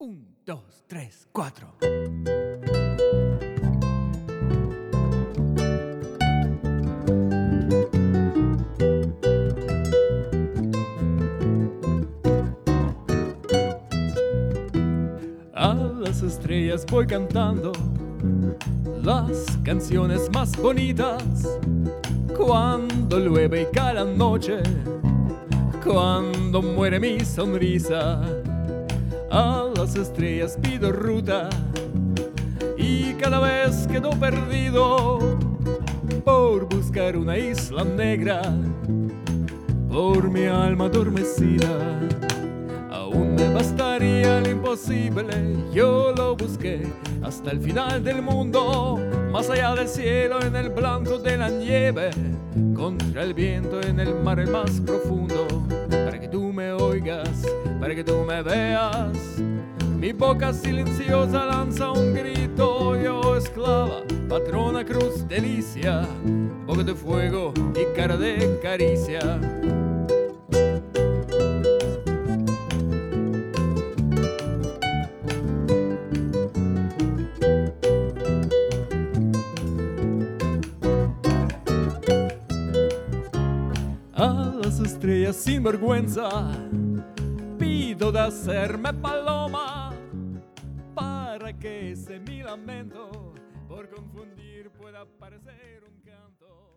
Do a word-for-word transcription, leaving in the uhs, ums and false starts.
Un, dos, tres, cuatro. A las estrellas voy cantando las canciones más bonitas. Cuando llueve y cae la noche, cuando muere mi sonrisa, a las estrellas pido ruta y cada vez quedo perdido por buscar una isla negra, por mi alma adormecida. Aún me bastaría lo imposible, yo lo busqué hasta el final del mundo, más allá del cielo, en el blanco de la nieve, contra el viento, en el mar el más profundo, para que tú me oigas, para que tú me veas. Mi boca silenciosa lanza un grito, yo esclava, patrona, cruz, delicia, boca de fuego y cara de caricia. A las estrellas sin vergüenza pido de hacerme paloma, para que ese mi lamento por confundir pueda parecer un canto.